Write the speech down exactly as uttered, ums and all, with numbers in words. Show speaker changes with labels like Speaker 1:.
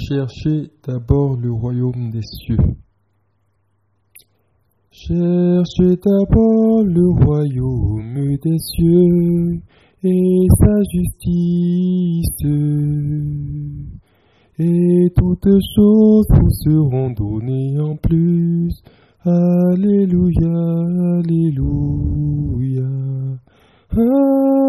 Speaker 1: Cherchez d'abord le royaume des cieux. Cherchez d'abord le royaume des cieux et sa justice, et toutes choses vous seront données en plus. Alléluia, alléluia.